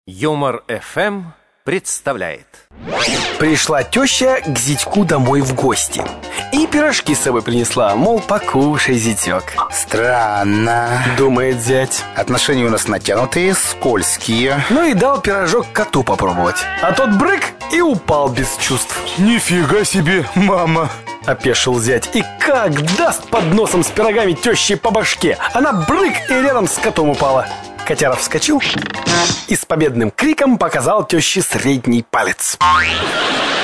Юмор ФМ представляет. Пришла теща к зятьку домой в гости и пирожки с собой принесла, мол, покушай, зятек. Странно, Думает зять. отношения у нас натянутые, скользкие. Ну и дал пирожок коту попробовать. А тот брык и упал без чувств. Нифига себе, мама! Опешил зять. И как даст под носом с пирогами тещи по башке. Она брык и рядом с котом упала. Котяра вскочил и с победным криком показал теще средний палец.